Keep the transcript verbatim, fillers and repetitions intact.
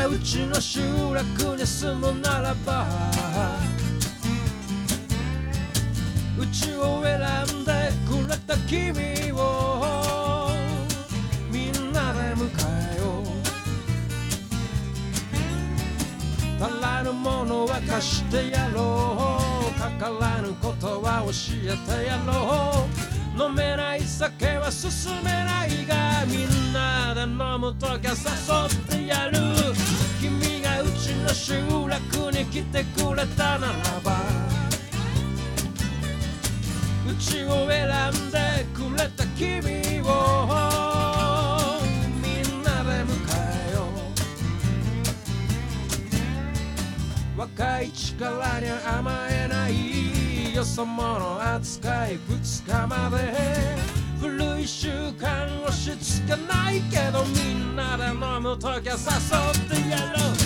がうちの集落に住むならばうちを選んでくれた君をみんなで迎えよう足らぬものは貸してやろうかからぬことは教えてやろう飲めない酒は進めないがみんなで飲むときは誘ってやる君がうちの集落に来てくれたならばうちを選んでくれた君をみんなで迎えよう若い力に甘えないよそ者扱い二日まで古い習慣押し付けないけどみんなで飲むときは誘ってやろう